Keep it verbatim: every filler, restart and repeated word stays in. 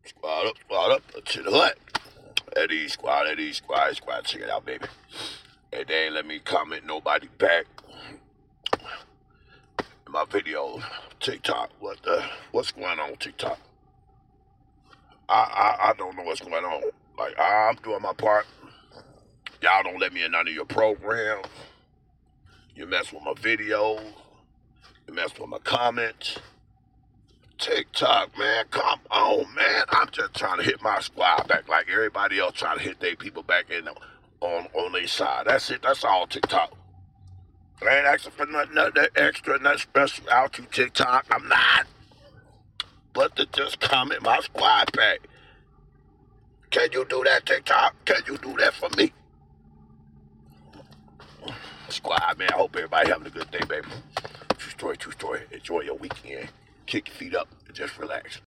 Squad up, squad up to the hut. Eddie squad, Eddie squad, squad. Check it out, baby. And they ain't let me comment nobody back in my videos. TikTok, what the, what's going on TikTok? I, I, I don't know what's going on. Like, I'm doing my part. Y'all don't let me in none of your programs. You mess with my videos. You mess with my comments. TikTok, man, come on, man. I'm just trying to hit my squad back like everybody else trying to hit their people back in on on their side. That's it. That's all TikTok. I ain't asking for nothing, nothing extra, nothing special out you TikTok. I'm not. But to just comment my squad back. Can you do that, TikTok? Can you do that for me? Squad, man, I hope everybody having a good day, baby. True story, true story. Enjoy your weekend. Kick your feet up and just relax.